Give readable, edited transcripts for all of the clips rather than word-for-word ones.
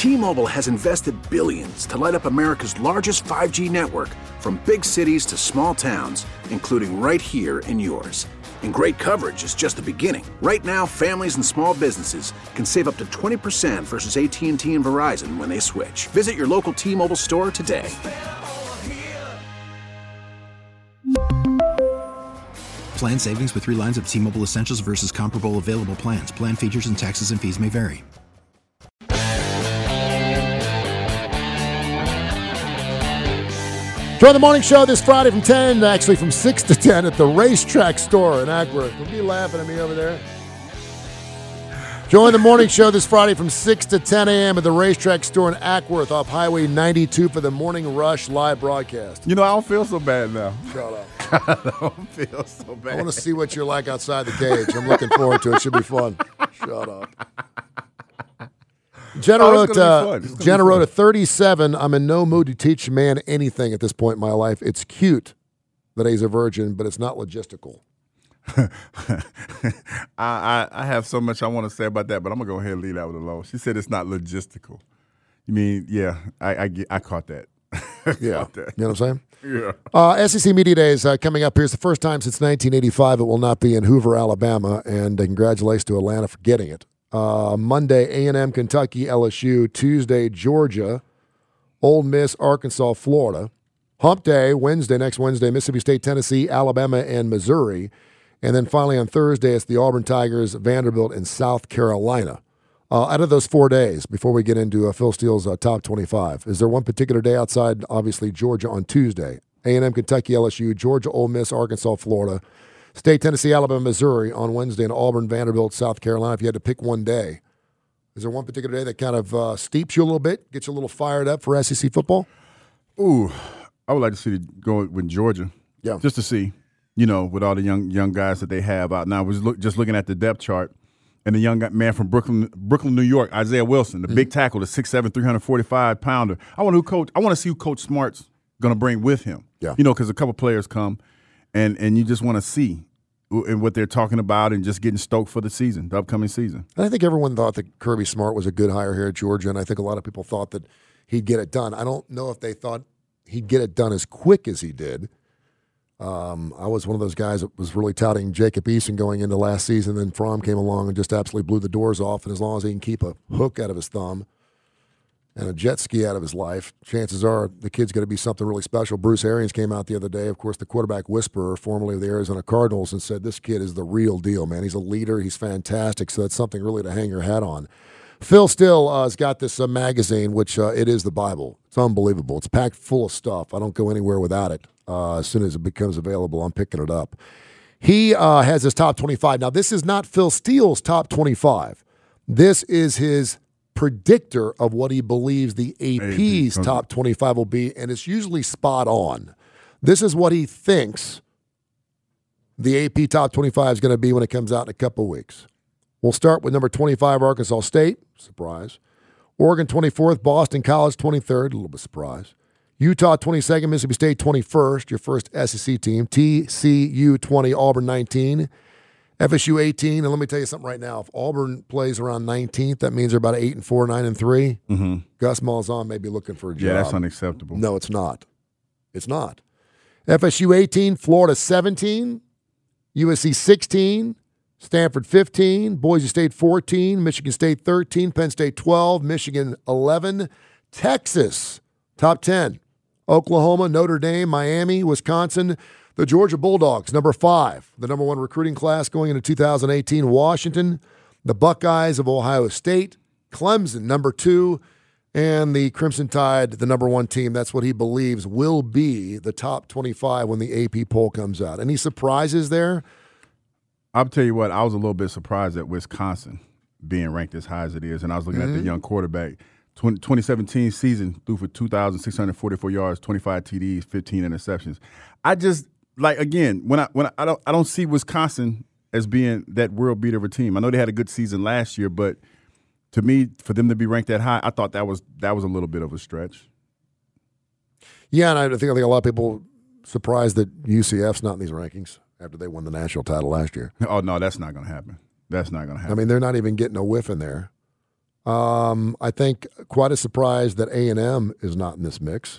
T-Mobile has invested billions to light up America's largest 5G network, from big cities to small towns, including right here in yours. And great coverage is just the beginning. Right now, families and small businesses can save up to 20% versus AT&T and Verizon when they switch. Visit your local T-Mobile store today. Plan savings with 3 lines of T-Mobile Essentials versus comparable available plans. Plan features and taxes and fees may vary. Join the morning show this Friday from 10, actually from 6 to 10 at the Racetrack store in Ackworth. Don't be laughing at me over there. Join the morning show this Friday from 6 to 10 a.m. at the Racetrack store in Ackworth off Highway 92 for the Morning Rush live broadcast. You know, I don't feel so bad now. Shut up. I don't feel so bad. I want to see what you're like outside the cage. I'm looking forward to it. It should be fun. Shut up. Jenna wrote a 37. I'm in no mood to teach a man anything at this point in my life. It's cute that he's a virgin, but it's not logistical. I have so much I want to say about that, but I'm going to go ahead and leave that one alone. She said it's not logistical. You mean, yeah, I caught that. Yeah. Caught that. You know what I'm saying? Yeah. SEC Media Days coming up here. It's the first time since 1985 it will not be in Hoover, Alabama, and congratulations to Atlanta for getting it. Monday, A&M, Kentucky, LSU. Tuesday, Georgia, Ole Miss, Arkansas, Florida. Hump Day, next Wednesday, Mississippi State, Tennessee, Alabama, and Missouri. And then finally on Thursday, it's the Auburn Tigers, Vanderbilt, and South Carolina. Out of those 4 days, before we get into Phil Steele's top 25, is there one particular day outside, obviously, Georgia on Tuesday? A&M, Kentucky, LSU, Georgia, Ole Miss, Arkansas, Florida, State, Tennessee, Alabama, Missouri on Wednesday, and Auburn, Vanderbilt, South Carolina. If you had to pick one day, is there one particular day that kind of steeps you a little bit, gets you a little fired up for SEC football? Ooh, I would like to see it go with Georgia. Yeah. Just to see, with all the young guys that they have out now. I was just looking at the depth chart, and the young man from Brooklyn, New York, Isaiah Wilson, the big tackle, the 6'7", 345-pounder. I want to see who Coach Smart's going to bring with him. Yeah. Because a couple players come. And you just want to see what they're talking about and just getting stoked for the upcoming season. And I think everyone thought that Kirby Smart was a good hire here at Georgia, and I think a lot of people thought that he'd get it done. I don't know if they thought he'd get it done as quick as he did. I was one of those guys that was really touting Jacob Eason going into last season. Then Fromm came along and just absolutely blew the doors off. And as long as he can keep a hook out of his thumb and a jet ski out of his life, chances are the kid's going to be something really special. Bruce Arians came out the other day, of course, the quarterback whisperer, formerly of the Arizona Cardinals, and said, this kid is the real deal, man. He's a leader. He's fantastic. So that's something really to hang your hat on. Phil Steele has got this magazine, which it is the Bible. It's unbelievable. It's packed full of stuff. I don't go anywhere without it. As soon as it becomes available, I'm picking it up. He has his top 25. Now, this is not Phil Steele's top 25. This is his predictor of what he believes the AP's top 25 will be, and it's usually spot on. This is what he thinks the AP top 25 is going to be when it comes out in a couple weeks. We'll start with number 25, Arkansas State. Surprise. Oregon 24th, Boston College 23rd. A little bit surprise. Utah 22nd, Mississippi State 21st, your first SEC team. TCU 20, Auburn 19. FSU 18, and let me tell you something right now. If Auburn plays around 19th, that means they're about 8-4, 9-3. Mm-hmm. Gus Malzahn may be looking for a job. Yeah, that's unacceptable. No, it's not. It's not. FSU 18, Florida 17, USC 16, Stanford 15, Boise State 14, Michigan State 13, Penn State 12, Michigan 11, Texas top 10, Oklahoma, Notre Dame, Miami, Wisconsin, the Georgia Bulldogs, number 5, the number 1 recruiting class going into 2018, Washington, the Buckeyes of Ohio State, Clemson, number 2, and the Crimson Tide, the number 1 team. That's what he believes will be the top 25 when the AP poll comes out. Any surprises there? I'll tell you what, I was a little bit surprised at Wisconsin being ranked as high as it is, and I was looking at the young quarterback. 2017 season threw for 2,644 yards, 25 TDs, 15 interceptions. I just again, when I don't see Wisconsin as being that world beater of a team. I know they had a good season last year, but to me, for them to be ranked that high, I thought that was a little bit of a stretch. Yeah, and I think a lot of people surprised that UCF's not in these rankings after they won the national title last year. Oh no, that's not going to happen. That's not going to happen. I mean, they're not even getting a whiff in there. I think quite a surprise that A&M is not in this mix.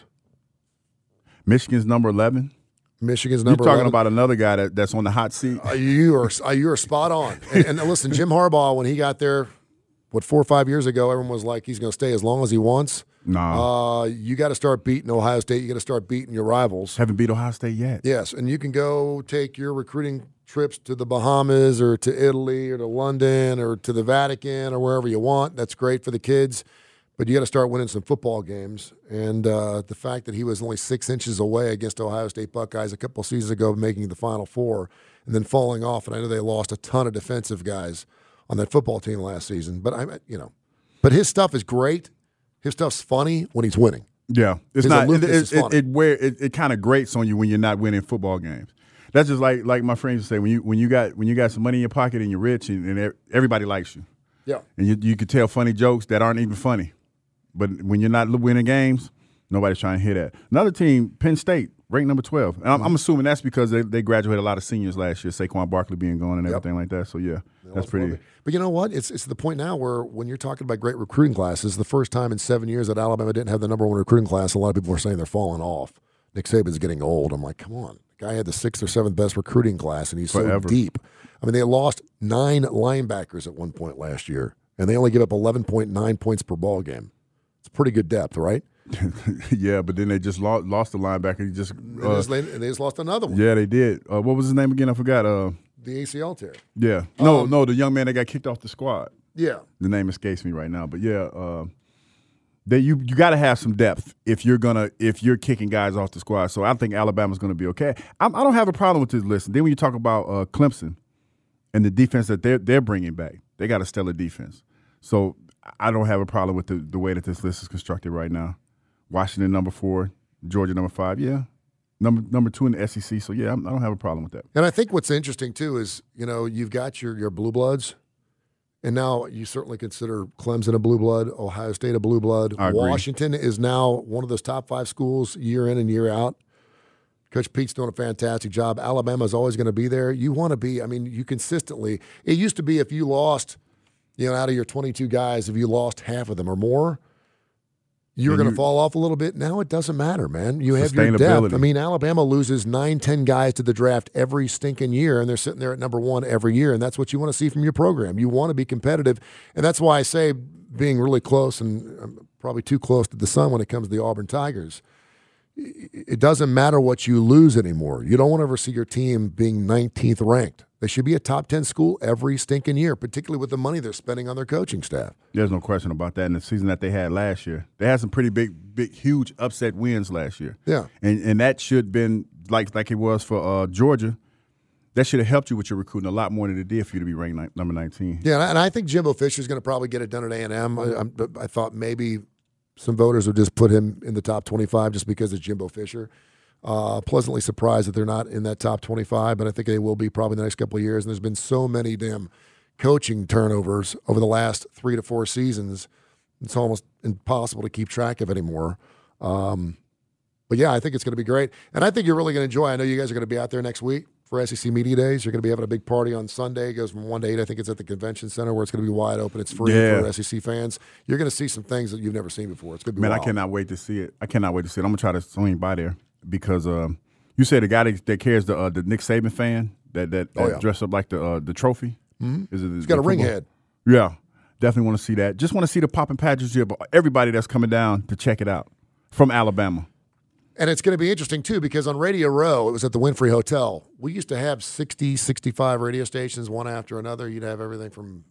Michigan's number 11. Michigan's number 11. You're talking about another guy that's on the hot seat. You are spot on. And listen, Jim Harbaugh, when he got there, 4 or 5 years ago, everyone was like, he's going to stay as long as he wants. No. You got to start beating Ohio State. You got to start beating your rivals. Haven't beat Ohio State yet. Yes, and you can go take your recruiting trips to the Bahamas or to Italy or to London or to the Vatican or wherever you want. That's great for the kids. But you got to start winning some football games. And the fact that he was only 6 inches away against Ohio State Buckeyes a couple seasons ago, making the Final Four, and then falling off. And I know they lost a ton of defensive guys on that football team last season. But but his stuff is great. His stuff's funny when he's winning. Yeah, it's His not. aloofness is funny. It kind of grates on you when you're not winning football games. That's just like my friends say, when you got some money in your pocket and you're rich and everybody likes you. Yeah, and you could tell funny jokes that aren't even funny. But when you're not winning games, nobody's trying to hear that. Another team, Penn State, ranked number 12. And I'm assuming that's because they graduated a lot of seniors last year, Saquon Barkley being gone and everything like that. So, yeah, that's pretty. But you know what? It's to the point now where when you're talking about great recruiting classes, the first time in 7 years that Alabama didn't have the number one recruiting class, a lot of people were saying they're falling off. Nick Saban's getting old. I'm like, come on. The guy had the 6th or 7th best recruiting class, and he's so deep. I mean, they lost 9 linebackers at one point last year, and they only give up 11.9 points per ball game. It's pretty good depth, right? Yeah, but then they just lost the linebacker. And they just lost another one. Yeah, they did. What was his name again? I forgot. The ACL tear. Yeah. No, the young man that got kicked off the squad. Yeah. The name escapes me right now. But, yeah, you got to have some depth if you're kicking guys off the squad. So I think Alabama's going to be okay. I don't have a problem with this list. And then when you talk about Clemson and the defense that they're bringing back, they got a stellar defense. So I don't have a problem with the way that this list is constructed right now. Washington number 4, Georgia number 5, yeah. Number 2 in the SEC, so yeah, I don't have a problem with that. And I think what's interesting too is, you've got your blue bloods, and now you certainly consider Clemson a blue blood, Ohio State a blue blood. I agree. Washington is now one of those top 5 schools year in and year out. Coach Pete's doing a fantastic job. Alabama's always going to be there. You want to be, you consistently. It used to be if you lost, out of your 22 guys, if you lost half of them or more, you're going to fall off a little bit. Now it doesn't matter, man. You have your depth. Alabama loses 9-10 guys to the draft every stinking year, and they're sitting there at number 1 every year, and that's what you want to see from your program. You want to be competitive, and that's why I say being really close, and probably too close to the sun when it comes to the Auburn Tigers, it doesn't matter what you lose anymore. You don't want to ever see your team being 19th ranked. They should be a top 10 school every stinking year, particularly with the money they're spending on their coaching staff. There's no question about that. In the season that they had last year, they had some pretty big, huge upset wins last year. Yeah, and that should have been like it was for Georgia. That should have helped you with your recruiting a lot more than it did for you to be ranked number 19. Yeah, and I think Jimbo Fisher's going to probably get it done at A&M. I thought maybe some voters would just put him in the top 25 just because it's Jimbo Fisher. Pleasantly surprised that they're not in that top 25, but I think they will be probably in the next couple of years. And there's been so many damn coaching turnovers over the last 3 to 4 seasons, it's almost impossible to keep track of anymore. But, yeah, I think it's going to be great. And I think you're really going to enjoy. I know you guys are going to be out there next week for SEC Media Days. You're going to be having a big party on Sunday. It goes from 1 to 8. I think it's at the Convention Center where it's going to be wide open. It's free for SEC fans. You're going to see some things that you've never seen before. It's going to be wild. I cannot wait to see it. I'm going to try to swing by there. Because you say the guy that carries the Nick Saban fan that dressed up like the trophy. Mm-hmm. He's got a ring head. Yeah, definitely want to see that. Just want to see the popping patches here, but everybody that's coming down to check it out from Alabama. And it's going to be interesting, too, because on Radio Row, it was at the Winfrey Hotel. We used to have 60, 65 radio stations, one after another. You'd have everything from,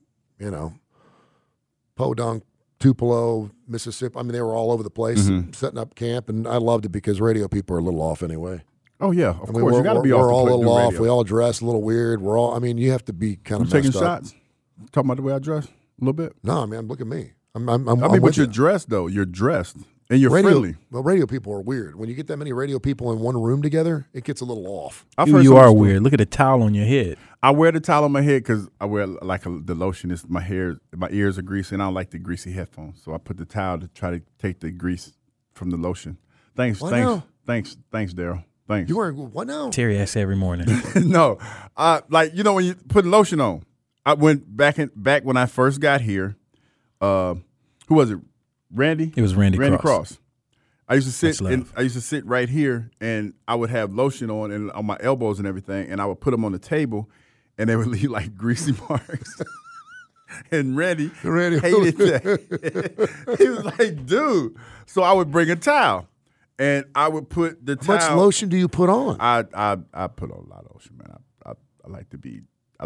Podunk, Tupelo, Mississippi. They were all over the place, setting up camp, and I loved it because radio people are a little off anyway. Oh, yeah, of course. You got to be off. We're all a little off. We all dress a little weird. We're all, you have to be kind of taking shots. Talking about the way I dress a little bit? No, man, look at me. But you're dressed, though. You're dressed. And you're friendly. Well, radio people are weird. When you get that many radio people in one room together, it gets a little off. You are weird. Look at the towel on your head. I wear the towel on my head because I wear the lotion. Is my ears are greasy, and I don't like the greasy headphones. So I put the towel to try to take the grease from the lotion. Thanks, Daryl. Thanks. You wearing what now? Terry asks every morning. No, when you put lotion on. I went back when I first got here. who was it? Randy? It was Randy Cross. I used to sit right here, and I would have lotion on my elbows and everything, and I would put them on the table, and they would leave like greasy marks. And Randy hated that. He was like, dude. So I would bring a towel, and I would put the towel. How much lotion do you put on? I put on a lot of lotion, man. I like to be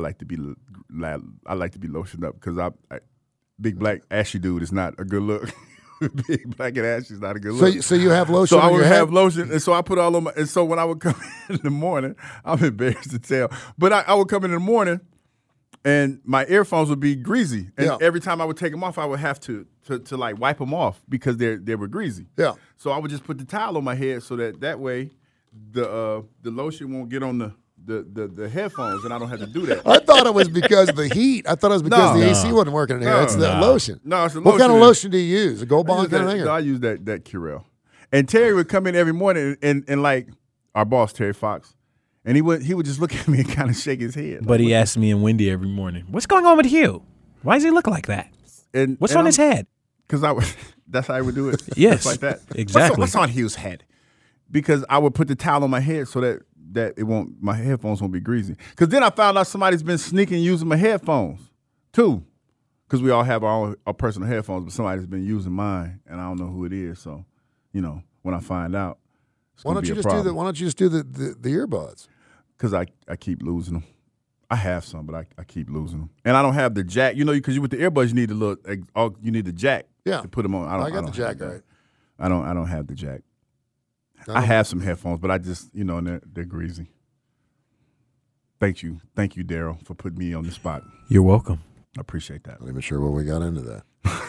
lotioned up because big black ashy dude is not a good look. Big black and ashy is not a good look. So you have lotion. So I on would your have head? lotion, and so I put all on my. And so when I would come in the morning, I'm embarrassed to tell, but I would come in the morning, and my earphones would be greasy, and every time I would take them off, I would have to like wipe them off because they were greasy. Yeah. So I would just put the towel on my head so that way the lotion won't get on the headphones, and I don't have to do that. I thought it was because of the heat. I thought it was because the AC wasn't working in here. It's the lotion. No, it's the What lotion. kind of lotion do you use? A Gold Bond kind of thing? No, I use that Curel. And Terry would come in every morning and like our boss, Terry Fox, and he would just look at me and kind of shake his head. But he asked me and Wendy every morning, "What's going on with Hugh? Why does he look like that? What's on his head?" Because that's how I would do it. Yes, just like that. Exactly. What's on Hugh's head? Because I would put the towel on my head so that my headphones won't be greasy. Because then I found out somebody's been sneaking using my headphones too. Because we all have our personal headphones, but somebody's been using mine, and I don't know who it is. So, when I find out, why don't you just do the earbuds? Because I keep losing them. I have some, but I keep losing them, and I don't have the jack. Because with the earbuds, you need the jack. To put them on. I got the jack, right? I don't have the jack. I have some headphones, but I just, they're greasy. Thank you, Daryl, for putting me on the spot. You're welcome. I appreciate that. I'm not even sure where we got into that.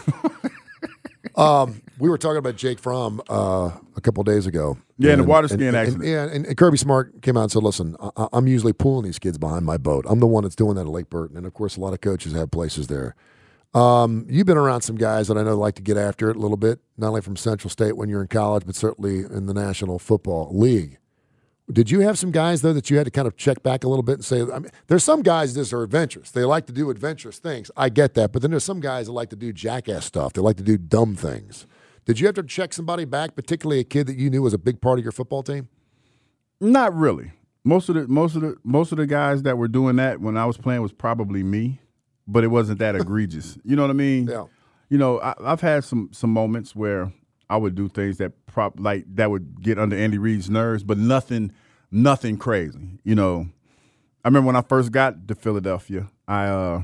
We were talking about Jake Fromm a couple of days ago. Yeah, in the water skiing accident. And Kirby Smart came out and said, listen, I'm usually pulling these kids behind my boat. I'm the one that's doing that at Lake Burton. And, of course, a lot of coaches have places there. You've been around some guys that I know like to get after it a little bit, not only from Central State when you're in college, but certainly in the National Football League. Did you have some guys, though, that you had to kind of check back a little bit and say, there's some guys that are adventurous. They like to do adventurous things. I get that. But then there's some guys that like to do jackass stuff. They like to do dumb things. Did you have to check somebody back, particularly a kid that you knew was a big part of your football team? Not really. Most of the guys that were doing that when I was playing was probably me. But it wasn't that egregious. You know what I mean? Yeah. I've had some moments where I would do things that that would get under Andy Reid's nerves, but nothing crazy. I remember when I first got to Philadelphia, I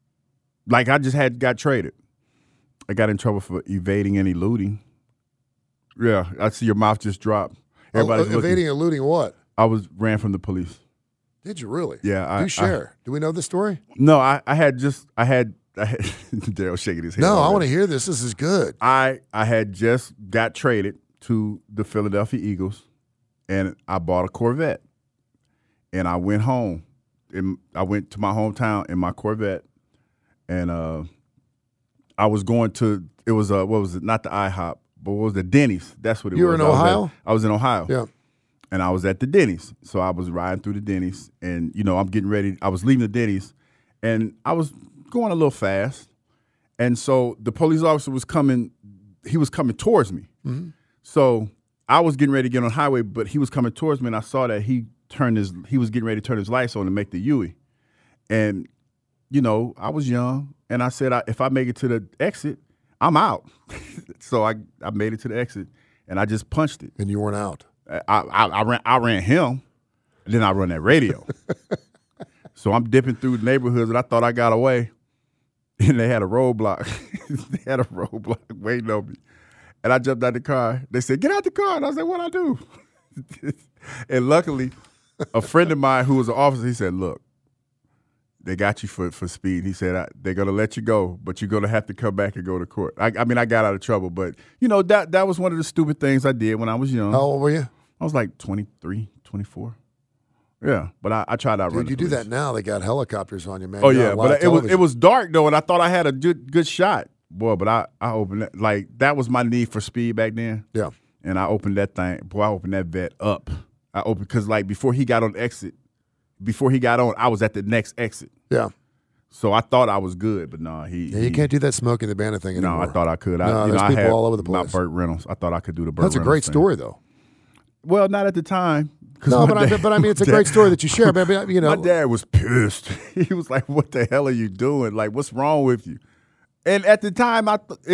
just got traded. I got in trouble for evading and eluding. Yeah, I see your mouth just drop. Everybody's looking. Evading and eluding what? I ran from the police. Did you really? Yeah. Do share. Do we know this story? No, I had Daryl shaking his head. No, I want to hear this. This is good. I had just got traded to the Philadelphia Eagles, and I bought a Corvette. And I went home. And I went to my hometown in my Corvette, and I was going to, it was, what was it, not the IHOP, but what was the Denny's? That's what it was. You were in Ohio? I was in Ohio. Yeah. And I was at the Denny's. So I was riding through the Denny's, and, I'm getting ready. I was leaving the Denny's, and I was going a little fast. And so the police officer was coming. He was coming towards me. Mm-hmm. So I was getting ready to get on the highway, but he was coming towards me, and I saw that he was getting ready to turn his lights on and make the U-turn. And, I was young, and I said, if I make it to the exit, I'm out. So I made it to the exit, and I just punched it. And you weren't out. I ran him, and then I run that radio. So I'm dipping through the neighborhoods, and I thought I got away, and they had a roadblock. They had a roadblock waiting on me. And I jumped out the car. They said, "Get out the car." And I said, "What'd I do?" And luckily, a friend of mine who was an officer, he said, "Look, they got you for speed." He said, "They're going to let you go, but you're going to have to come back and go to court." I got out of trouble, but, that was one of the stupid things I did when I was young. How old were you? I was like 23, 24. Yeah, but I tried to outrun Dude, you do that now. They got helicopters on you, man. Oh, yeah, but it was dark, though, and I thought I had a good shot. Boy, but I opened that. Like, that was my need for speed back then. Yeah. And I opened that thing. Boy, I opened that vet up. Because, before he got on, I was at the next exit. Yeah. So I thought I was good, but no, you can't do that Smokey the Bandit thing anymore. No, I thought I could. There's people had all over the place. My Burt Reynolds. I thought I could do the Burt That's Reynolds a great thing. story, though. Well, not at the time. No, but I mean, it's a great story that you share. But, my dad was pissed. He was like, "What the hell are you doing? Like, what's wrong with you?" And at the time,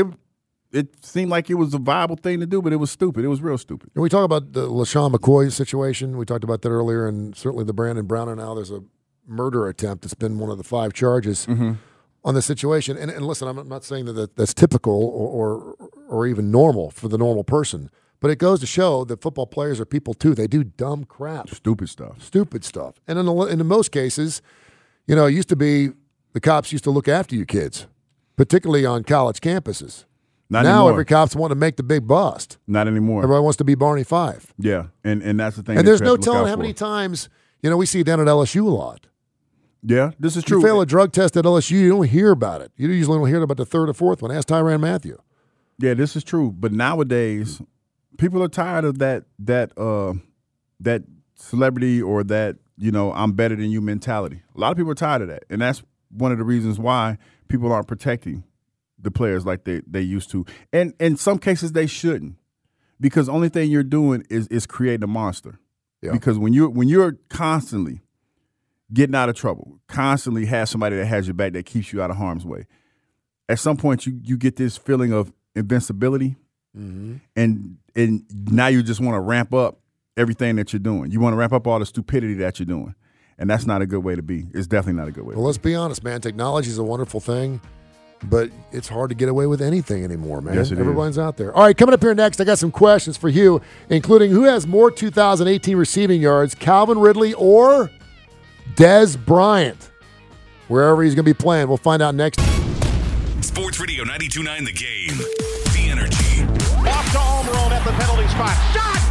it seemed like it was a viable thing to do, but it was stupid. It was real stupid. And we talk about the LaShawn McCoy situation. We talked about that earlier, and certainly the Brandon Browner now. There's a murder attempt that's been one of the 5 charges on the situation. And listen, I'm not saying that's typical or even normal for the normal person, but it goes to show that football players are people too. They do dumb crap. Stupid stuff. And in most cases, it used to be the cops used to look after you kids, particularly on college campuses. Not now anymore. Every cop's want to make the big bust. Not anymore. Everybody wants to be Barney Fife. Yeah, and that's the thing. And there's no telling how many times, we see it down at LSU a lot. Yeah, this is true. You fail a drug test at LSU, you don't hear about it. You usually don't hear about the 3rd or 4th one. Ask Tyrann Mathieu. Yeah, this is true. But nowadays, people are tired of that celebrity or that, I'm better than you mentality. A lot of people are tired of that. And that's one of the reasons why people aren't protecting the players like they used to. And in some cases they shouldn't. Because the only thing you're doing is creating a monster. Yeah. Because when you're constantly getting out of trouble, constantly have somebody that has your back that keeps you out of harm's way, at some point you get this feeling of invincibility, and now you just want to ramp up everything that you're doing. You want to ramp up all the stupidity that you're doing. And that's not a good way to be. It's definitely not a good way to be. Well, let's be honest, man. Technology is a wonderful thing, but it's hard to get away with anything anymore, man. Yes, it Everyone's out there. All right, coming up here next, I got some questions for you, including who has more 2018 receiving yards, Calvin Ridley or Dez Bryant? Wherever he's going to be playing. We'll find out next. Sports Radio 92.9 The Game. The Energy. Off to Almiron at the penalty spot. Shot!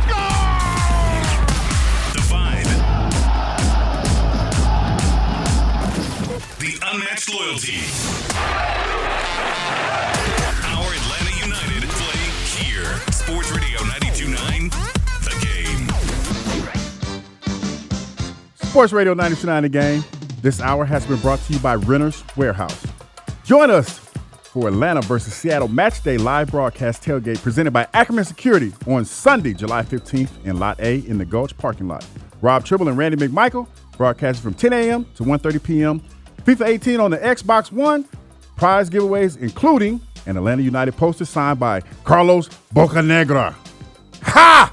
Score! The Vibe. The unmatched loyalty. Our Atlanta United play here. Sports Radio 92.9 The Game. Sports Radio 92.9 The Game. This hour has been brought to you by Renter's Warehouse. Join us for Atlanta versus Seattle Matchday live broadcast tailgate presented by Ackerman Security on Sunday, July 15th in Lot A in the Gulch parking lot. Rob Tribble and Randy McMichael broadcasting from 10 a.m. to 1:30 p.m. FIFA 18 on the Xbox One. Prize giveaways including an Atlanta United poster signed by Carlos Bocanegra. Ha!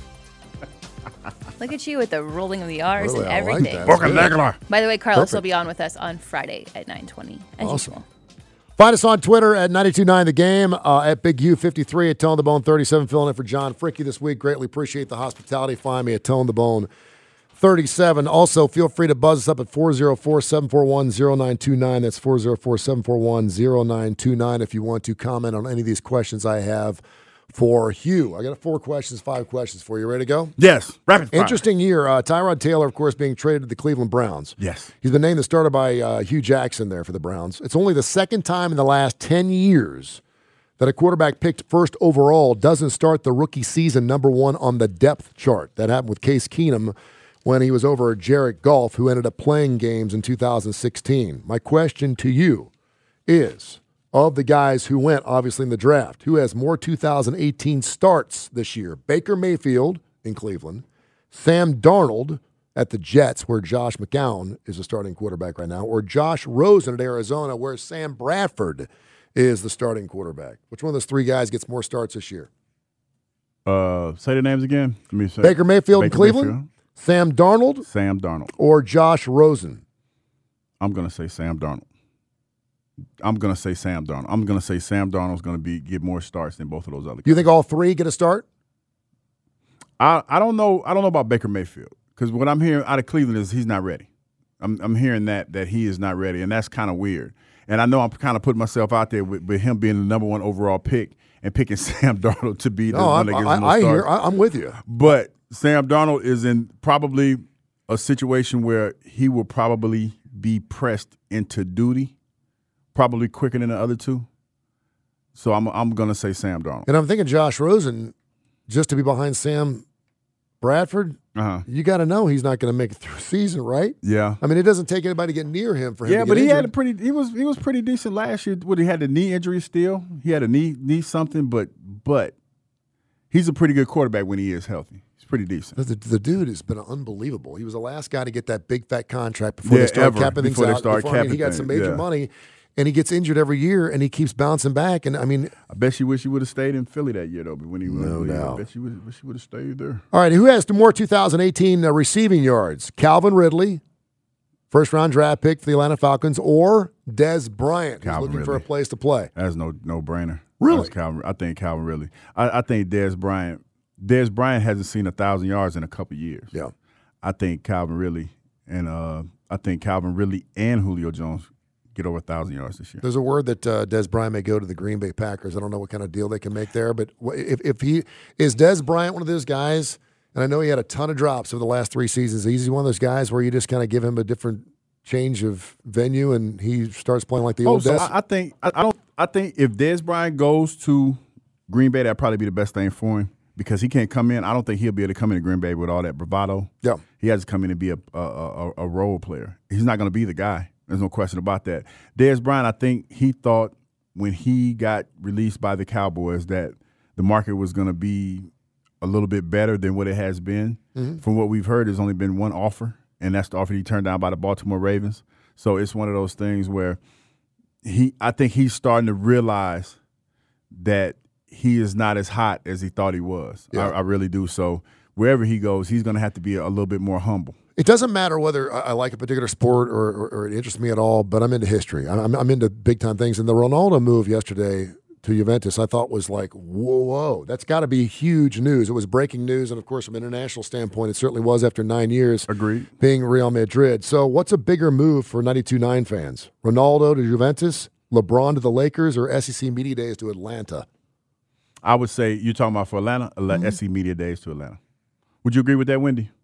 Look at you with the rolling of the R's Really, and I like everything. that. Bocanegra. By the way, Carlos Perfect. will be on with us on Friday at 9:20 as Awesome. usual. Find us on Twitter at 92.9 The Game, at Big U53, at Tone the Bone 37, filling in for John Fricky this week. Greatly appreciate the hospitality. Find me at Tone the Bone 37. Also, feel free to buzz us up at 404-741-0929. That's 404-741-0929 if you want to comment on any of these questions I have for Hugh. I got 5 questions for you. Ready to go? Yes. Rapid fire. Interesting year. Tyrod Taylor, of course, being traded to the Cleveland Browns. Yes. He's been named the starter by Hugh Jackson there for the Browns. It's only the second time in the last 10 years that a quarterback picked first overall doesn't start the rookie season number 1 on the depth chart. That happened with Case Keenum when he was over Jared Goff, who ended up playing games in 2016. My question to you is, of the guys who went, obviously, in the draft, who has more 2018 starts this year? Baker Mayfield in Cleveland, Sam Darnold at the Jets, where Josh McCown is the starting quarterback right now, or Josh Rosen at Arizona, where Sam Bradford is the starting quarterback? Which one of those 3 guys gets more starts this year? Say the names again. Let me say. Baker Mayfield in Baker Cleveland, Mayfield. Sam Darnold, Sam Darnold. or Josh Rosen? I'm going to say Sam Darnold. I'm going to say Sam Darnold's going to get more starts than both of those other guys. Do you think all 3 get a start? I don't know about Baker Mayfield, because what I'm hearing out of Cleveland is he's not ready. I'm hearing that he is not ready, and that's kind of weird. And I know I'm kind of putting myself out there with him being the number 1 overall pick and picking Sam Darnold to be the one that gets the most starts. I'm with you. But Sam Darnold is in probably a situation where he will probably be pressed into duty, probably quicker than the other 2. So I'm going to say Sam Darnold. And I'm thinking Josh Rosen, just to be behind Sam Bradford, you got to know he's not going to make it through a season, right? Yeah. I mean, it doesn't take anybody to get near him for him. Yeah, to but get he injured. had he was pretty decent last year. He had the knee injury still. He had a knee something, but he's a pretty good quarterback when he is healthy. He's pretty decent. The dude has been unbelievable. He was the last guy to get that big fat contract before they started capping things out. He got some major money. And he gets injured every year, and he keeps bouncing back. And I mean, I bet you wish he would have stayed in Philly that year, though. But when he no doubt. I bet you wish he would have stayed there. All right, who has more 2018 receiving yards? Calvin Ridley, first-round draft pick for the Atlanta Falcons, or Dez Bryant, who's looking for a place to play? That's no brainer. Really? I think Calvin Ridley. I think Dez Bryant. Dez Bryant hasn't seen 1,000 yards in a couple years. Yeah. I think Calvin Ridley and Julio Jones get over 1,000 yards this year. There's a word that Dez Bryant may go to the Green Bay Packers. I don't know what kind of deal they can make there, but if he is Dez Bryant one of those guys, and I know he had a ton of drops over the last 3 seasons. He's one of those guys where you just kind of give him a different change of venue, and he starts playing like the old Dez. I think if Dez Bryant goes to Green Bay, that'd probably be the best thing for him because he can't come in. I don't think he'll be able to come into Green Bay with all that bravado. Yeah, he has to come in and be a role player. He's not going to be the guy. There's no question about that. Dez Bryant, I think he thought when he got released by the Cowboys that the market was going to be a little bit better than what it has been. Mm-hmm. From what we've heard, there's only been one offer, and that's the offer he turned down by the Baltimore Ravens. So it's one of those things where I think he's starting to realize that he is not as hot as he thought he was. Yeah. I really do. So wherever he goes, he's going to have to be a little bit more humble. It doesn't matter whether I like a particular sport or it interests me at all, but I'm into history. I'm into big-time things. And the Ronaldo move yesterday to Juventus I thought was like, whoa. That's got to be huge news. It was breaking news, and, of course, from an international standpoint, it certainly was after 9 years being Real Madrid. So what's a bigger move for 92.9 fans? Ronaldo to Juventus, LeBron to the Lakers, or SEC Media Days to Atlanta? I would say you're talking about for Atlanta, SEC Media Days to Atlanta. Would you agree with that, Wendy?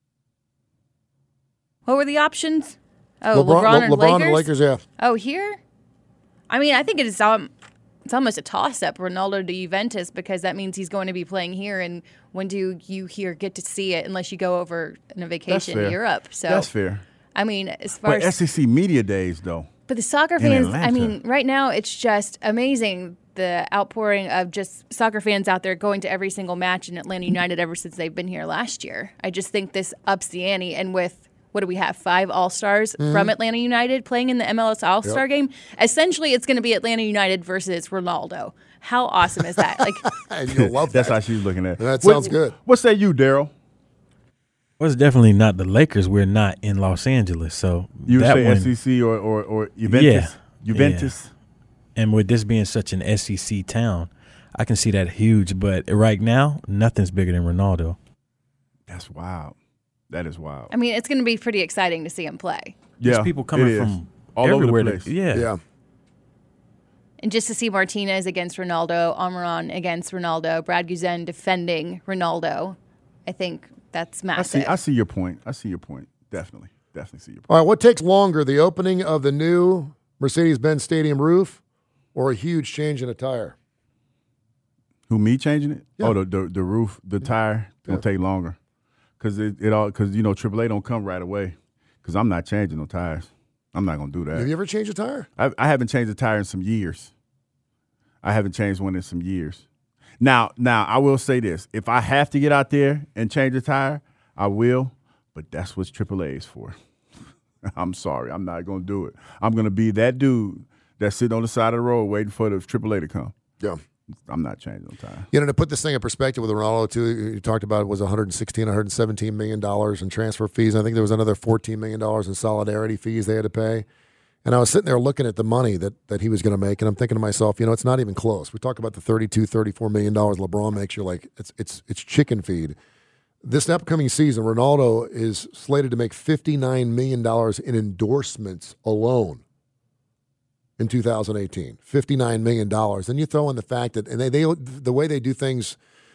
What were the options? Oh, LeBron and Lakers, yeah. Oh, here? I mean, I think it's almost a toss-up, Ronaldo to Juventus, because that means he's going to be playing here, and when do you here get to see it unless you go over on a vacation in Europe? So that's fair. I mean, as far as SEC Media Days, though. But the soccer fans, I mean, right now it's just amazing, the outpouring of just soccer fans out there going to every single match in Atlanta United ever since they've been here last year. I just think this ups the ante, and with what do we have? 5 All-Stars from Atlanta United playing in the MLS All-Star game. Essentially, it's going to be Atlanta United versus Ronaldo. How awesome is that? Like, you'll love that. That's how she's looking at it. That sounds good. What say you, Daryl? Well, it's definitely not the Lakers. We're not in Los Angeles, so you say SEC or Juventus. Yeah, Juventus. Yeah. And with this being such an SEC town, I can see that huge. But right now, nothing's bigger than Ronaldo. That's wild. That is wild. I mean, it's going to be pretty exciting to see him play. Yeah, there's people coming from all everywhere. Over the place. Yeah. And just to see Martinez against Ronaldo, Almiron against Ronaldo, Brad Guzan defending Ronaldo, I think that's massive. I see your point. Definitely see your point. All right, what takes longer, the opening of the new Mercedes-Benz Stadium roof or a huge change in a tire? Who, me changing it? Yeah. Oh, the roof, the tire, it'll take longer. Because AAA don't come right away. Because I'm not changing no tires. I'm not going to do that. Have you ever changed a tire? I haven't changed a tire in some years. I haven't changed one in some years. Now I will say this: if I have to get out there and change a tire, I will. But that's what AAA is for. I'm sorry, I'm not going to do it. I'm going to be that dude that's sitting on the side of the road waiting for the AAA to come. Yeah. I'm not changing no time. To put this thing in perspective with Ronaldo, too, you talked about it was $117 million in transfer fees. I think there was another $14 million in solidarity fees they had to pay. And I was sitting there looking at the money that he was going to make, and I'm thinking to myself, it's not even close. We talk about the $34 million LeBron makes. You're like, it's chicken feed. This upcoming season, Ronaldo is slated to make $59 million in endorsements alone. In 2018, $59 million. Then you throw in the fact that, and they the way they do things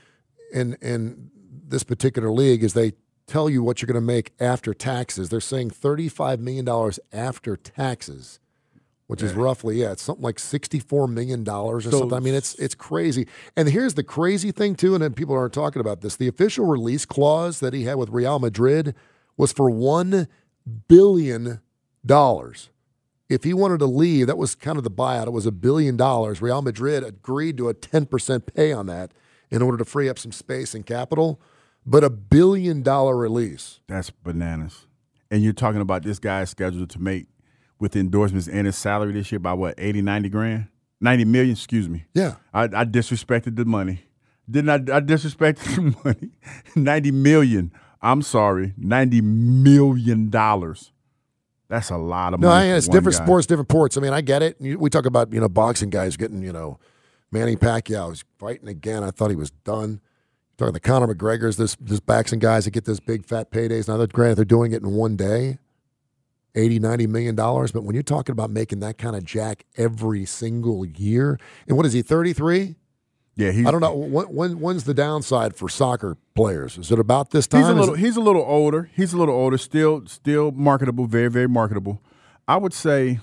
in this particular league is they tell you what you're going to make after taxes. They're saying $35 million after taxes which is roughly, it's something like $64 million or something. I mean, it's crazy. And here's the crazy thing, too, and then people aren't talking about this. The official release clause that he had with Real Madrid was for $1 billion. If he wanted to leave, that was kind of the buyout. It was $1 billion. Real Madrid agreed to a 10% pay on that in order to free up some space and capital. But $1 billion release. That's bananas. And you're talking about this guy scheduled to make, with endorsements and his salary this year, by what, 80, 90 grand? 90 million, excuse me. Yeah. I disrespected the money. Didn't I disrespected the money? 90 million. I'm sorry, $90 million. That's a lot of money. No, it's different sports, different ports. I mean, I get it. We talk about, boxing guys getting, Manny Pacquiao was fighting again. I thought he was done. Talking the Conor McGregors, this boxing guys that get those big fat paydays. Now, granted, they're doing it in one day, $80, $90 million. But when you're talking about making that kind of jack every single year, and what is he, 33? Yeah, I don't know. When's the downside for soccer players? Is it about this time? He's a little older. He's a little older. Still marketable. Very, very marketable. I would say,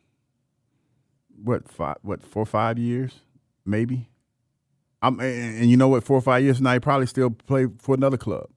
4 or 5 years, maybe. And you know what? 4 or 5 years from now, he probably still play for another club.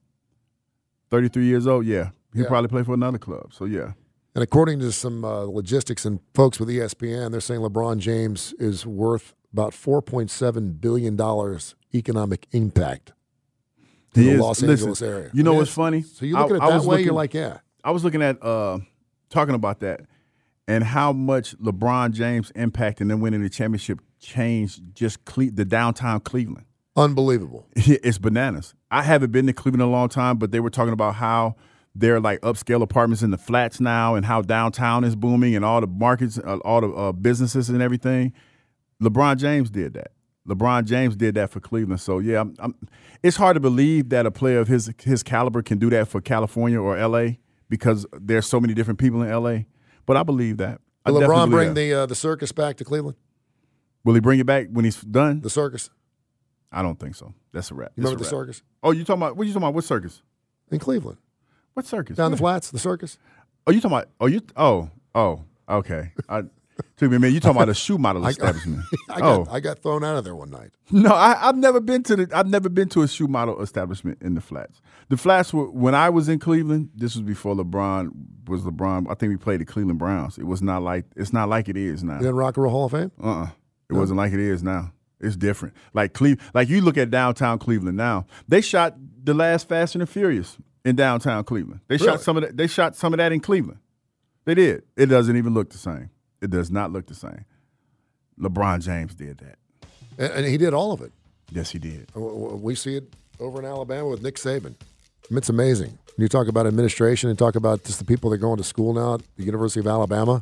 33 years old, yeah. He'll probably play for another club. So, yeah. And according to some logistics and folks with ESPN, they're saying LeBron James is worth about $4.7 billion economic impact to the Los Angeles area. You know what's funny? So you look at it that way, you're like, yeah. I was looking at talking about that and how much LeBron James' impact and then winning the championship changed just the downtown Cleveland. Unbelievable. It's bananas. I haven't been to Cleveland in a long time, but they were talking about how there are like upscale apartments in the flats now and how downtown is booming and all the markets, all the businesses and everything. LeBron James did that. LeBron James did that for Cleveland. So, yeah, it's hard to believe that a player of his caliber can do that for California or L.A. because there's so many different people in L.A. But I believe that. Will LeBron bring the circus back to Cleveland? Will he bring it back when he's done? The circus? I don't think so. That's a wrap. You remember the circus? Oh, you talking about? What are you talking about? What circus? In Cleveland. What circus? Down the flats, the circus. Oh, you talking about? Oh, okay. Took me a minute. You talking about a shoe model establishment? I got thrown out of there one night. No, I've never been to a shoe model establishment in the flats. The flats were when I was in Cleveland. This was before LeBron was LeBron. I think we played the Cleveland Browns. It's not like it is now. You in Rock and Roll Hall of Fame? It wasn't like it is now. It's different. Like you look at downtown Cleveland now. They shot the last Fast and the Furious in downtown Cleveland. They shot some of that. They shot some of that in Cleveland. They did. It doesn't even look the same. It does not look the same. LeBron James did that. And he did all of it. Yes, he did. We see it over in Alabama with Nick Saban. It's amazing. When you talk about administration and talk about just the people that are going to school now at the University of Alabama,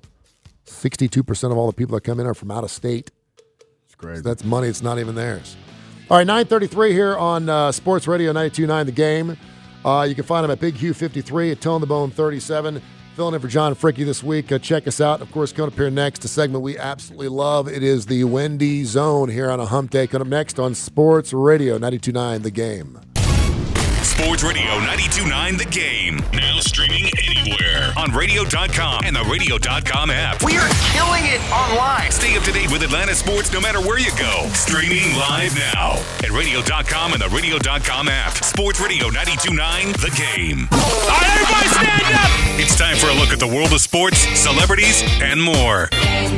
62% of all the people that come in are from out of state. It's crazy. So that's money. It's not even theirs. All right, 9:33 here on Sports Radio 92.9 The Game. You can find him at Big Hugh 53 at Tone the Bone 37. Filling in for John Fricke this week. Check us out. Of course, coming up here next, a segment we absolutely love. It is the Wendy Zone here on a hump day. Coming up next on Sports Radio 92.9 The Game. Sports Radio 92.9 The Game. Now streaming anywhere on radio.com and the radio.com app. We are killing it online. Stay up to date with Atlanta sports no matter where you go. Streaming live now at radio.com and the radio.com app. Sports Radio 92.9 The Game. All right, everybody stand up. It's time for a look at the world of sports, celebrities, and more.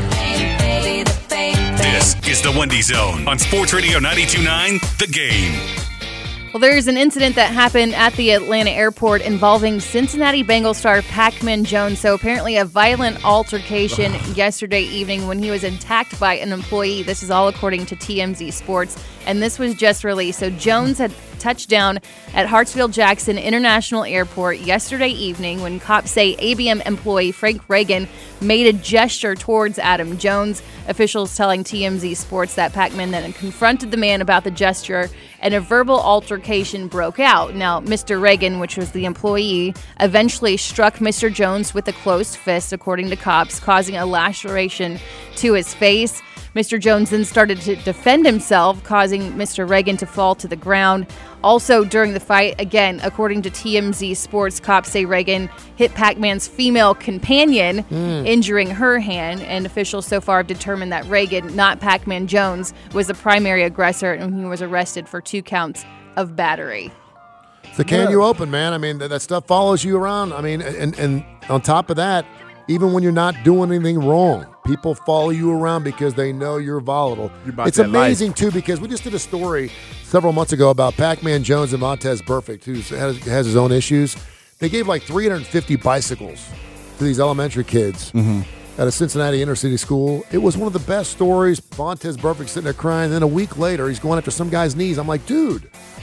This is the Wendy Zone on Sports Radio 92.9 The Game. Well, there's an incident that happened at the Atlanta airport involving Cincinnati Bengals star Pac-Man Jones. So apparently a violent altercation yesterday evening when he was attacked by an employee. This is all according to TMZ Sports. And this was just released. So Jones had touched down at Hartsfield-Jackson International Airport yesterday evening when cops say ABM employee Frank Reagan made a gesture towards Adam Jones. Officials telling TMZ Sports that Pac-Man then confronted the man about the gesture and a verbal altercation broke out. Now, Mr. Reagan, which was the employee, eventually struck Mr. Jones with a closed fist, according to cops, causing a laceration to his face. Mr. Jones then started to defend himself, causing Mr. Reagan to fall to the ground. Also, during the fight, again, according to TMZ Sports, cops say Reagan hit Pac-Man's female companion, injuring her hand. And officials so far have determined that Reagan, not Pac-Man Jones, was the primary aggressor, and he was arrested for 2 counts of battery. It's the can you open, man. I mean, that stuff follows you around. I mean, and on top of that, even when you're not doing anything wrong, people follow you around because they know you're volatile. It's amazing, too, because we just did a story several months ago about Pac-Man Jones and Montez Burfict, who has his own issues. They gave like 350 bicycles to these elementary kids at a Cincinnati inner city school. It was one of the best stories. Montez Burfict sitting there crying. Then a week later, he's going after some guy's knees. I'm like, dude,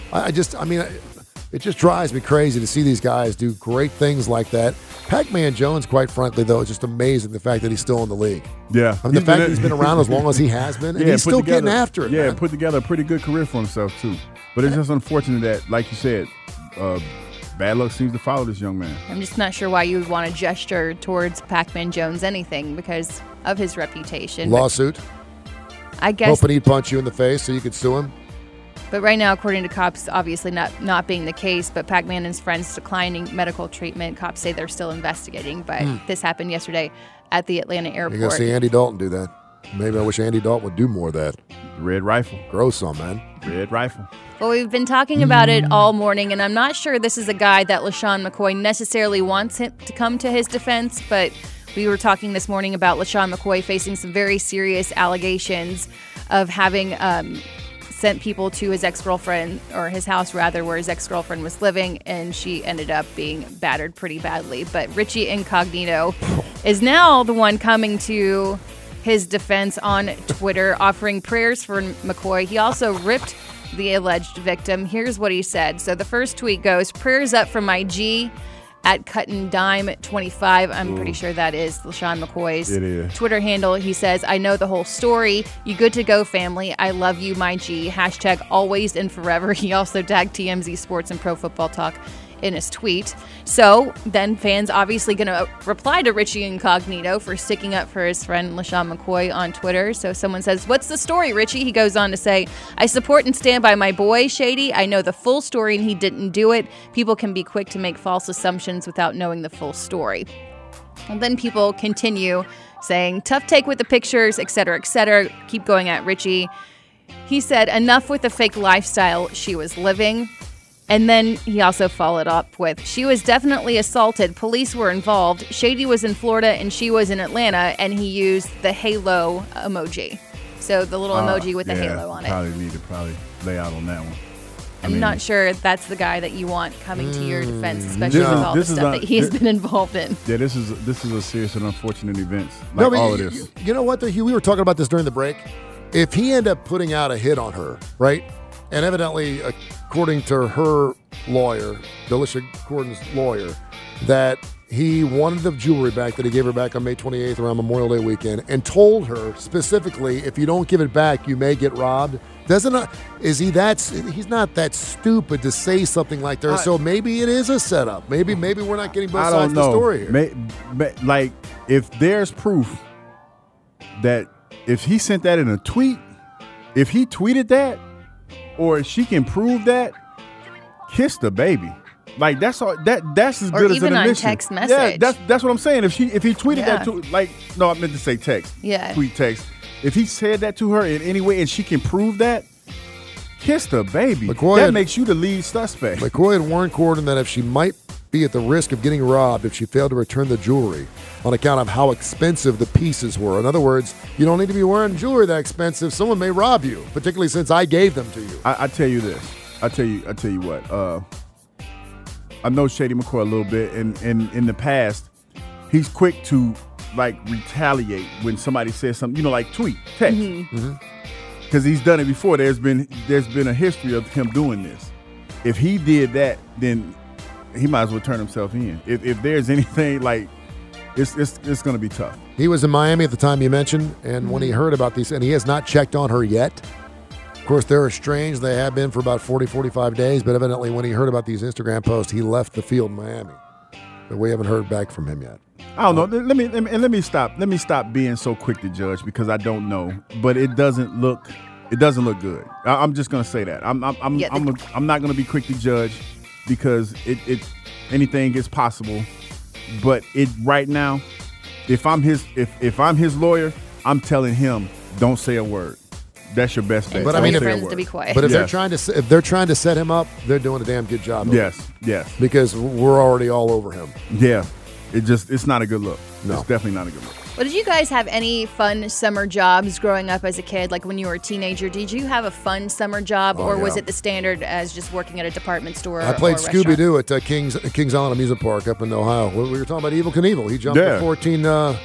it just drives me crazy to see these guys do great things like that. Pac-Man Jones, quite frankly, though, is just amazing, the fact that he's still in the league. Yeah. I mean, the fact that he's been around as long as he has been, and he's still getting after it. Yeah, man. Put together a pretty good career for himself, too. But it's just unfortunate that, like you said, bad luck seems to follow this young man. I'm just not sure why you would want to gesture towards Pac-Man Jones anything because of his reputation. Lawsuit? I guess. Hoping he'd punch you in the face so you could sue him? But right now, according to cops, obviously not being the case, but Pac-Man and his friends declining medical treatment. Cops say they're still investigating, but this happened yesterday at the Atlanta airport. You're going to see Andy Dalton do that. Maybe I wish Andy Dalton would do more of that. Red rifle. Grow some, man. Red rifle. Well, we've been talking about it all morning, and I'm not sure this is a guy that LaShawn McCoy necessarily wants him to come to his defense, but we were talking this morning about LaShawn McCoy facing some very serious allegations of having sent people to his ex-girlfriend, or his house rather, where his ex-girlfriend was living, and she ended up being battered pretty badly. But Richie Incognito is now the one coming to his defense on Twitter, offering prayers for McCoy. He also ripped the alleged victim. Here's what he said. So the first tweet goes, "Prayers up from my G at CuttinDime25. I'm pretty sure that is LaShawn McCoy's Twitter handle. He says, "I know the whole story. You good to go, family. I love you, my G. Hashtag always and forever." He also tagged TMZ Sports and Pro Football Talk in his tweet. So then fans obviously going to reply to Richie Incognito for sticking up for his friend LaShawn McCoy on Twitter. So someone says, "What's the story, Richie?" He goes on to say, "I support and stand by my boy, Shady. I know the full story and he didn't do it. People can be quick to make false assumptions without knowing the full story." And then people continue saying, "Tough take with the pictures, etc., etc." Keep going at Richie. He said, "Enough with the fake lifestyle she was living." And then he also followed up with, "She was definitely assaulted. Police were involved. Shady was in Florida and she was in Atlanta," and he used the halo emoji. So the little emoji with the halo on it. Probably need to lay out on that one. I'm not sure if that's the guy that you want coming to your defense, especially with all the stuff that he has been involved in. Yeah, this is a serious and unfortunate event. All of this. You know what, though, Hugh? We were talking about this during the break. If he ended up putting out a hit on her, right? And evidently, according to her lawyer, Delisha Gordon's lawyer, that he wanted the jewelry back that he gave her back on May 28th around Memorial Day weekend, and told her specifically, if you don't give it back, you may get robbed. He's not that stupid to say something like that. So maybe it is a setup. Maybe we're not getting both sides of the story here. Like, if there's proof that if he sent that in a tweet, if he tweeted that, or if she can prove that, kiss the baby. Like, that's all. That's as good as an admission. Or even on text message. Yeah, that's what I'm saying. If he tweeted that to, I meant to say text. Yeah. Tweet text. If he said that to her in any way and she can prove that, kiss the baby. That makes you the lead suspect. McCoy had warned Gordon that if she might be at the risk of getting robbed if she failed to return the jewelry on account of how expensive the pieces were. In other words, you don't need to be wearing jewelry that expensive. Someone may rob you, particularly since I gave them to you. I tell you this. I tell you what. I know Shady McCoy a little bit, and in the past, he's quick to retaliate when somebody says something. Like tweet, text, because he's done it before. There's been a history of him doing this. If he did that, then he might as well turn himself in. If there's anything it's going to be tough. He was in Miami at the time you mentioned, and when he heard about these, and he has not checked on her yet. Of course, they're estranged. They have been for about 40, 45 days, but evidently when he heard about these Instagram posts, he left the field in Miami. But we haven't heard back from him yet. I don't know. Let me stop being so quick to judge because I don't know. But it doesn't look good. I'm just gonna say that. I'm not gonna be quick to judge because anything is possible. But right now, if I'm his lawyer, I'm telling him don't say a word. That's your best bet. But I mean, friends to be quiet. But if they're trying to set him up, they're doing a damn good job. Yes. Because we're already all over him. Yeah. It's not a good look. No. It's definitely not a good look. Well, did you guys have any fun summer jobs growing up as a kid? Like when you were a teenager, did you have a fun summer job, or was it the standard as just working at a department store? I played Scooby-Doo at Kings Island Amusement Park up in Ohio. We were talking about Evel Knievel. He jumped at 14.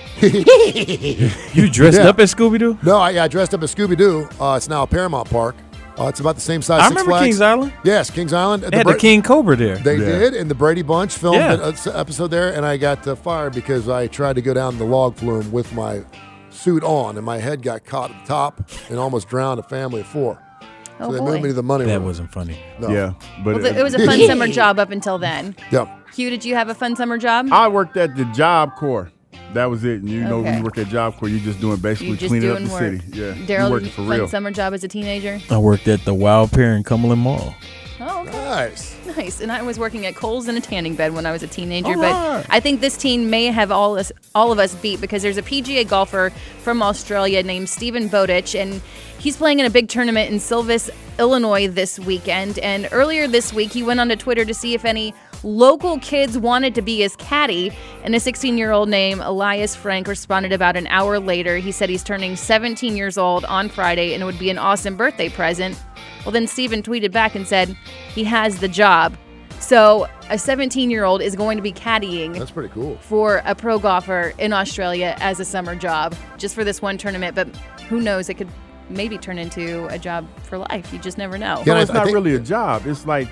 You dressed up as Scooby-Doo? No, I dressed up as Scooby-Doo. It's now a Paramount Park. It's about the same size. I remember Kings Island. Yes, Kings Island. They had the King Cobra there. They did, and the Brady Bunch filmed an episode there, and I got fired because I tried to go down the log flume with my suit on, and my head got caught at the top and almost drowned a family of 4. So they moved me to the money room. That wasn't funny. No. Yeah, but it was a fun summer job up until then. Yeah. Hugh, did you have a fun summer job? I worked at the Job Corps. That was it. And when you work at Job Corps, you're just doing cleaning up the city. Yeah. Daryl, working for fun real. summer job as a teenager? I worked at the Wild Pear in Cumberland Mall. Oh, okay. Nice. And I was working at Kohl's in a tanning bed when I was a teenager. But I think this team may have all of us beat because there's a PGA golfer from Australia named Stephen Bowditch, and he's playing in a big tournament in Silvis, Illinois this weekend. And earlier this week, he went onto Twitter to see if any local kids wanted to be his caddy, and a 16-year-old named Elias Frank responded about an hour later. He said he's turning 17 years old on Friday, and it would be an awesome birthday present. Well, then Steven tweeted back and said he has the job. So a 17-year-old is going to be caddying. That's pretty cool. For a pro golfer in Australia as a summer job, just for this one tournament. But who knows? It could maybe turn into a job for life. You just never know. Well, it's not really a job. It's like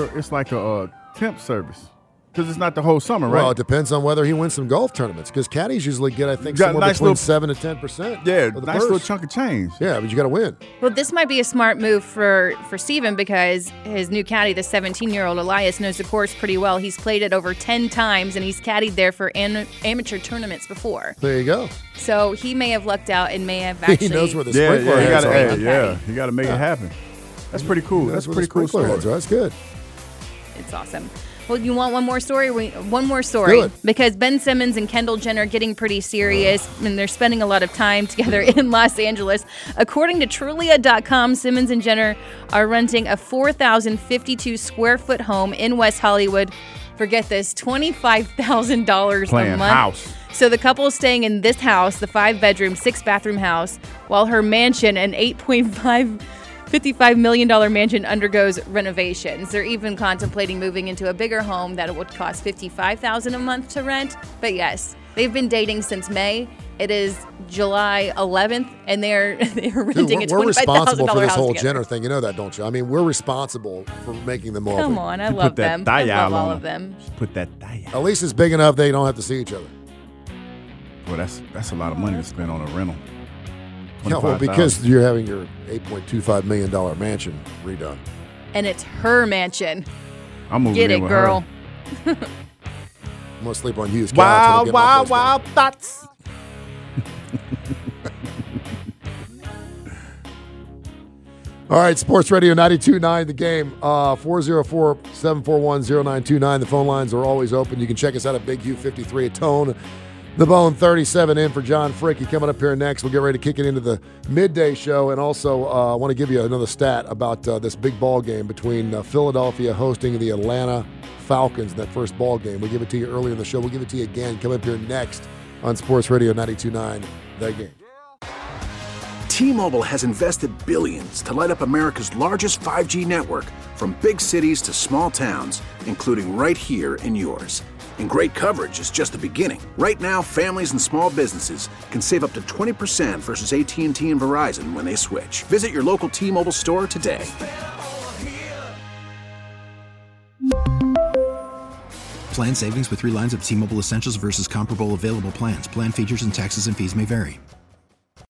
a temp service. Because it's not the whole summer, right? Well, it depends on whether he wins some golf tournaments. Because caddies usually get, I think, somewhere between 7 to 10%. Yeah, nice little chunk of change. Yeah, but you got to win. Well, this might be a smart move for Steven because his new caddy, the 17-year-old Elias, knows the course pretty well. He's played it over 10 times, and he's caddied there for amateur tournaments before. There you go. So he may have lucked out and may have actually... He knows where the sprinkler heads are. You got to make it happen. That's pretty cool. That's pretty cool story. That's good. It's awesome. Well, you want one more story? One more story. Because Ben Simmons and Kendall Jenner are getting pretty serious, and they're spending a lot of time together in Los Angeles. According to Trulia.com, Simmons and Jenner are renting a 4,052 square foot home in West Hollywood. Forget this, $25,000 a month. House. So the couple is staying in this house, the 5-bedroom, 6-bathroom house, while her mansion, an $55 million mansion, undergoes renovations. They're even contemplating moving into a bigger home that would cost $55,000 a month to rent. But yes, they've been dating since May. It is July 11th, and they're renting a $25,000 house. We're responsible for this whole together. Jenner thing. You know that, don't you? I mean, we're responsible for making them all. Come on, I love them. I love all of them. Put that thigh out. At least it's big enough they don't have to see each other. Well, that's a lot of money to spend on a rental. Yeah, well, because you're having your $8.25 million mansion redone. And it's her mansion. I'm moving Get in it, with girl. I'm going to sleep on Hugh's couch. Wild thoughts. All right, Sports Radio 92.9, The Game. 404-741-0929. The phone lines are always open. You can check us out at Big Hugh 53 at Tone. The Bone 37 in for John Fricky. Coming up here next, we'll get ready to kick it into the midday show. And also, I want to give you another stat about this big ball game between Philadelphia hosting the Atlanta Falcons in that first ball game. We give it to you earlier in the show. We'll give it to you again. Come up here next on Sports Radio 92.9, The Game. T-Mobile has invested billions to light up America's largest 5G network, from big cities to small towns, including right here in yours. And great coverage is just the beginning. Right now, families and small businesses can save up to 20% versus AT&T and Verizon when they switch. Visit your local T-Mobile store today. Plan savings with 3 lines of T-Mobile Essentials versus comparable available plans. Plan features and taxes and fees may vary.